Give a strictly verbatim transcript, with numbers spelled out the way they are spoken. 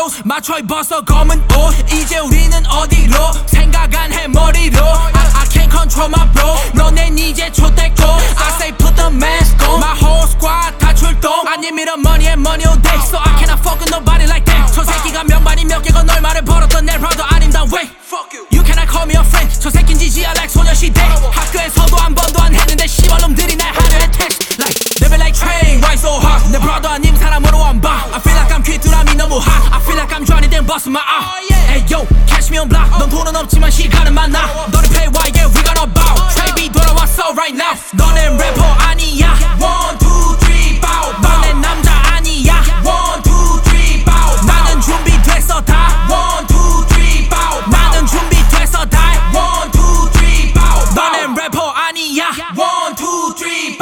clothes 맞춰 입어서 검은 옷 이제 우리는 어디로 생각 안 해 머리로 I, I can't control my bro 너넨 이제 좆됐고 I say put the mask on my whole squad 다 출동 아님 이런 money and money all day So I cannot fuck with nobody like that 저 새끼가 명반이 몇 개고 널 말을 벌었던 내 brother 아님다 way You cannot call me a friend 저 새낀 지지야 like 소녀시대 학교에서도 한 번도 안 했는데 씨발놈들이 날 하려 해 text like They be like train why so hot 내 brother 아님 사람으로 안 봐 I feel like I'm 귀뚜라미 너무 hot I feel like I'm Johnny then bust my eye Hey yo catch me on block 넌 돈은 없지만 시간은 많아 너를 pay why yeah we gonna bow Trey B 돌아왔어 right now 너넨 래퍼 아니야 One two three bow 너넨 남자 아니야 One two three bow 나는 준비됐어 다 One two three bow 나는 준비됐어 다 One two three bow 너넨 래퍼 아니야 One two three